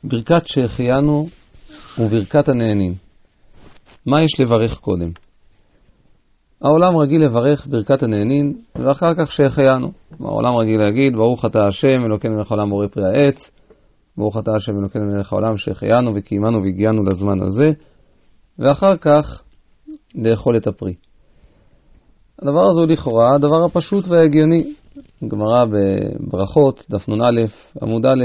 ברכת שהחיינו וברכת הנהנין. מה יש לברך קודם? העולם רגיל לברך ברכת הנהנין ואחר כך שהחיינו. העולם רגיל להגיד ברוך אתה השם אלוקינו מלך העולם בורא פרי העץ, ברוך אתה השם אלוקינו מלך העולם שהחיינו וקיימנו והגיענו לזמן הזה, ואחר כך לאכול את הפרי. הדבר הזה הוא לכאורה הדבר הפשוט וההגיוני. גמרא בברכות דף נ"א עמוד א'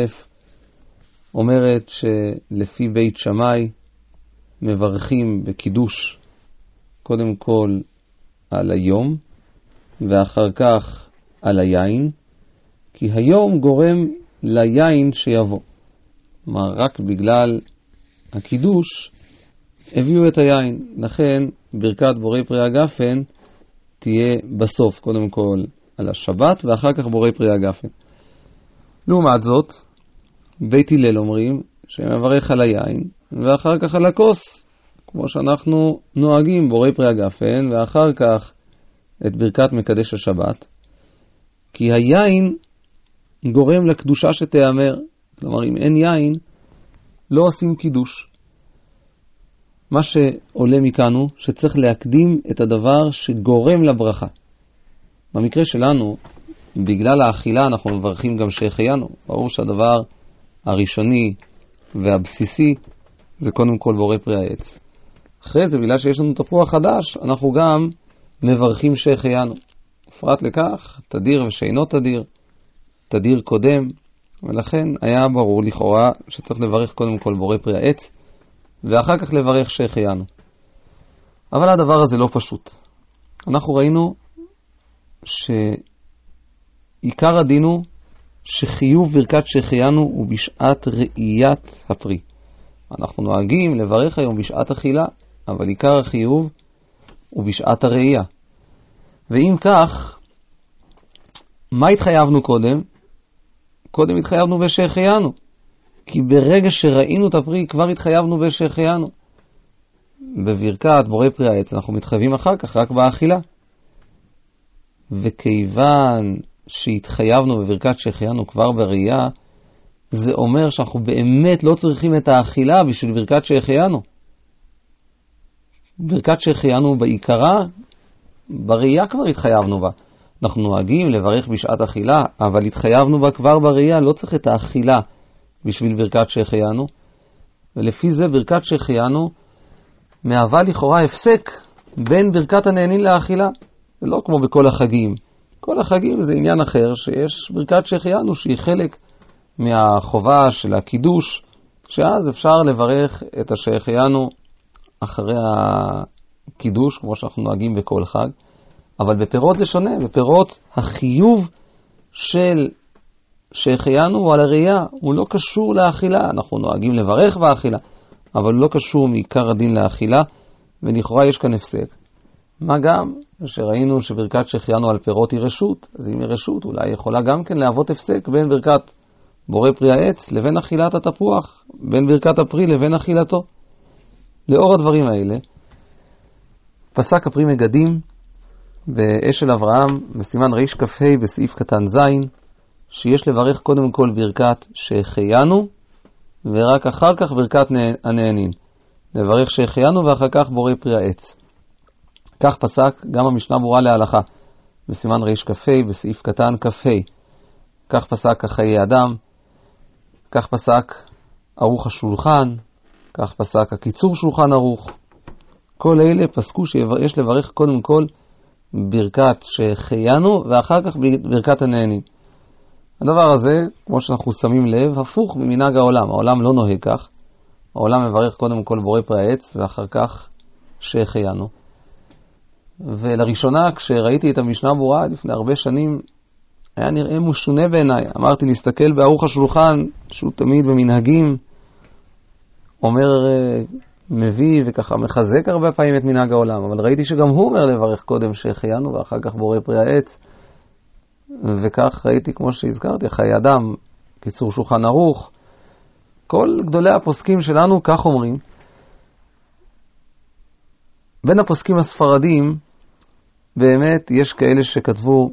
אומרת שלפי בית שמאי מברכים בקידוש קודם כל על היום ואחר כך על היין, כי היום גורם ליין שיבוא. כלומר, רק בגלל הקידוש הביאו את היין. לכן ברכת בורא פרי הגפן תהיה בסוף, קודם כל על השבת ואחר כך בורא פרי הגפן. לעומת זאת, בית הלל אומרים שמברך על היין ואחר כך על הכוס, כמו שאנחנו נוהגים בורא פרי הגפן ואחר כך את ברכת מקדש השבת, כי היין גורם לקדושה שתיאמר. כלומר, אם אין יין לא עושים קידוש. מה שעולה מכאן הוא שצריך להקדים את הדבר שגורם לברכה. במקרה שלנו, בגלל האכילה אנחנו מברכים גם שהחיינו. ברור שהדבר הראשוני והבסיסי זה קודם כל בורא פרי העץ. אחרי זה, בגלל שיש לנו תפוח חדש, אנחנו גם מברכים שהחיינו. פרט לכך, תדיר ושאינו תדיר, תדיר קודם, ולכן היה ברור לכאורה שצריך לברך קודם כל בורא פרי העץ, ואחר כך לברך שהחיינו. אבל הדבר הזה לא פשוט. אנחנו ראינו שעיקר הדין הוא שחיוב ברכת שהחיינו הוא בשעת ראיית הפרי. אנחנו נוהגים לברך היום בשעת אכילה, אבל עיקר החיוב הוא בשעת הראייה. ואם כך, מה התחייבנו קודם? קודם התחייבנו בשהחיינו. כי ברגע שראינו את הפרי כבר התחייבנו בשהחיינו. בברכת בורא פרי העץ אנחנו מתחייבים אחר כך רק באכילה. וכיוון שהתחייבנו בברכת שהחיינו כבר בראייה, זה אומר שאנחנו באמת לא צריכים את האכילה בשביל ברכת שהחיינו. ברכת שהחיינו בעיקרה, בראייה כבר התחייבנו בה. אנחנו נוהגים לברך בשעת אכילה, אבל התחייבנו בה כבר בראייה, לא צריך את האכילה בשביל ברכת שהחיינו. ולפי זה ברכת שהחיינו מהווה לכאורה הפסק בין ברכת הנהנין לאכילה. זה לא כמו בכל החגים. כל החגים זה עניין אחר, שיש ברכת שהחיינו שהיא חלק מהחובה של הקידוש, שאז אפשר לברך את השהחיינו אחרי הקידוש, כמו שאנחנו נוהגים בכל חג. אבל בפירות זה שונה. בפירות החיוב של שהחיינו הוא על הראייה, הוא לא קשור לאכילה. אנחנו נוהגים לברך באכילה, אבל הוא לא קשור מעיקר הדין לאכילה, ולכאורה יש כאן הפסק. מה גם שראינו שברכת שהחיינו על פירות היא רשות, אז אם היא רשות אולי יכולה גם כן להוות הפסק בין ברכת בורא פרי העץ לבין אכילת התפוח, בין ברכת הפרי לבין אכילתו. לאור הדברים האלה פסק הפרי מגדים באשל אברהם בסימן ריש כ"ה בסעיף קטן ז' שיש לברך קודם כל ברכת שהחיינו ורק אחר כך ברכת הנהנין. לברך שהחיינו ואחר כך בורא פרי העץ. כך פסק גם המשנה ברורה להלכה בסימן ריש כ"ה בסעיף קטן כ"ה. כך פסק החיי אדם, כך פסק ערוך השולחן, כך פסק הקיצור שולחן ערוך. כל אלה פסקו שיש לברך קודם כל ברכת שהחיינו ואחר כך ברכת הנהנין. הדבר הזה, כמו שאנחנו שמים לב, הפוך ממנהג העולם. העולם לא נוהג כך. העולם מברך קודם כל בורא פרי העץ ואחר כך שהחיינו. ולראשונה כשראיתי את המשנה ברורה לפני הרבה שנים, היה נראה משונה בעיניי. אמרתי, נסתכל בערוך השולחן, שהוא תמיד במנהגים, אומר, מביא וככה מחזק הרבה פעמים את מנהג העולם, אבל ראיתי שגם הוא אומר לברך קודם שהחיינו ואחר כך בורא פרי העץ, וכך ראיתי, כמו שהזכרתי, חיי אדם, קיצור שולחן ערוך, כל גדולי הפוסקים שלנו כך אומרים. בין הפוסקים הספרדים, באמת יש כאלה שכתבו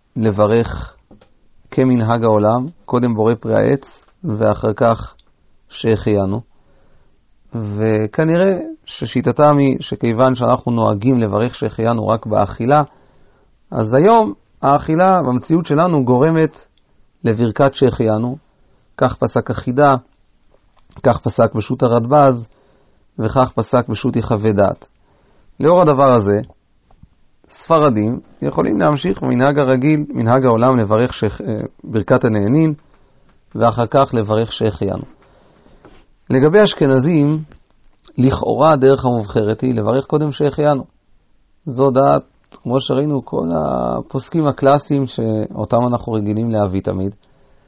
לברך כמנהג העולם, קודם בורא פרי העץ ואחר כך שהחיינו, וכנראה ששיטתם היא שכיוון שאנחנו נוהגים לברך שהחיינו רק באכילה, אז היום האכילה במציאות שלנו גורמת לברכת שהחיינו. כך פסק החידה, כך פסק בשו"ת הרדב"ז, וכך פסק בשו"ת יחווה דעת. לאור הדבר הזה, ספרדים יכולים להמשיך במנהג הרגיל, מנהג העולם, לברך ברכת הנהנין, ואחר כך לברך שהחיינו. לגבי אשכנזים, לכאורה הדרך המובחרת היא לברך קודם שהחיינו. זו דעת, כמו שראינו, כל הפוסקים הקלאסיים שאותם אנחנו רגילים להביא תמיד.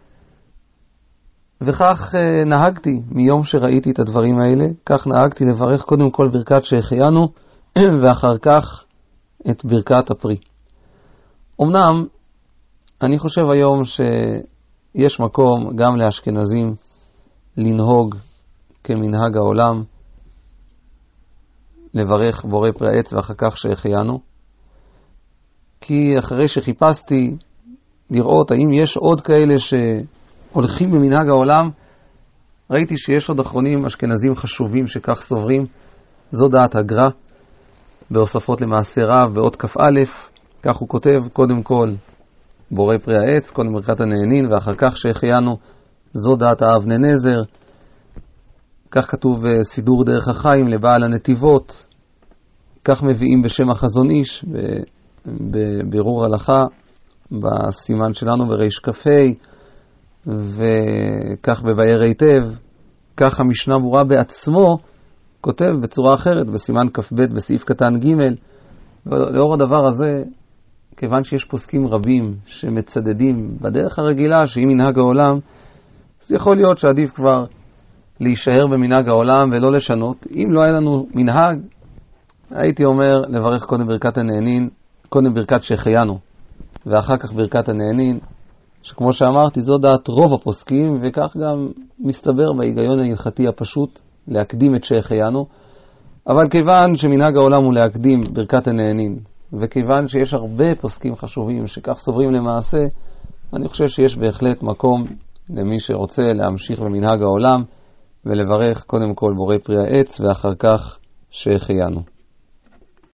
וכך נהגתי מיום שראיתי את הדברים האלה, כך נהגתי לברך קודם כל ברכת שהחיינו, ואחר כך את ברכת הפרי. אמנם, אני חושב היום שיש מקום גם לאשכנזים לנהוג כמנהג העולם, לברך בורא פרי העץ ואחר כך שהחיינו, כי אחרי שחיפשתי לראות האם יש עוד כאלה שהולכים במנהג העולם, ראיתי שיש עוד אחרונים אשכנזים חשובים שכך סוברים. זו דעת הגר"א בהוספות למעשה רב ועוד כ"א, כך הוא כותב, קודם כל בורא פרי העץ, קודם ברכת הנהנין ואחר כך שהחיינו. זו דעת האבני נזר, כך כתוב סידור דרך החיים לבעל הנתיבות, כך מביאים בשם החזון איש בבירור הלכה בסימן שלנו בריש כ"ה, וכך בבאר היטב, כך המשנה ברורה בעצמו כותב בצורה אחרת בסימן כ"ב בסעיף קטן ג'. ולאור הדבר הזה, כיוון שיש פוסקים רבים שמצדדים בדרך הרגילה שהיא מנהג העולם, אז יכול להיות שעדיף כבר להישאר במנהג העולם ולא לשנות. אם לא היה לנו מנהג, הייתי אומר לברך קודם ברכת הנהנין, קודם ברכת שהחיינו ואחר כך ברכת הנהנין, שכמו שאמרתי זו דעת רוב הפוסקים, וכך גם מסתבר בהיגיון ההלכתי הפשוט להקדים את שהחיינו. אבל כיוון שמנהג העולם הוא להקדים ברכת הנהנין, וכיוון שיש הרבה פוסקים חשובים שכך סוברים למעשה, אני חושב שיש בהחלט מקום למי שרוצה להמשיך במנהג העולם ולברך קודם כל בורא פרי העץ ואחר כך שהחיינו.